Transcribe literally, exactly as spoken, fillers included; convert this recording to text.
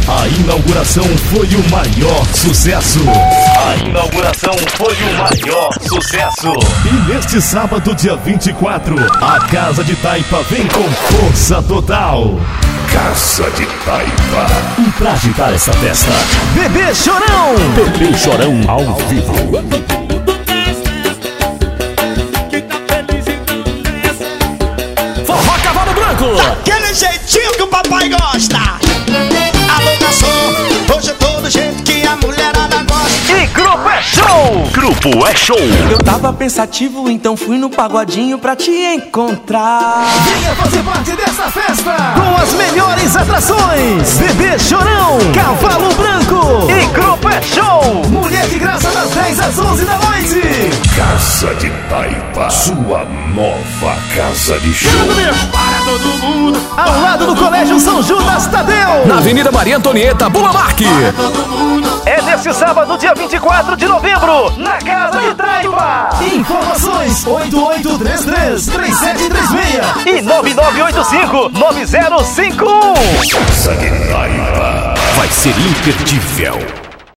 A inauguração foi o maior sucesso. A inauguração foi o maior sucesso. E neste sábado, dia vinte e quatro, a Casa de Taipa vem com força total. Casa de Taipa. E pra agitar essa festa, Bebê Chorão. Bebê Chorão ao vivo. Forró Cavalo Branco. Daquele jeitinho que o papai gosta. Alô, garçom, hoje é todo jeito que a mulherada gosta. E Grupo É Show. Grupo É Show. Eu tava pensativo, então fui no pagodinho pra te encontrar. Venha fazer parte dessa festa com as melhores atrações. Bebê Chorão, Cavalo Branco e Grupo É Show. Mulher de Graça das dez às onze da noite. Casa de Taipa, sua nova casa de show. Para todo mundo. Ao lado do Colégio São Judas Tadeu, na Avenida Maria Antonieta, Bulamarque. É neste sábado, dia vinte e quatro de novembro, na Casa de Taipa. Informações oito oito três três, três sete três seis e nove nove oito cinco, nove zero cinco um. Casa de Taipa vai ser imperdível.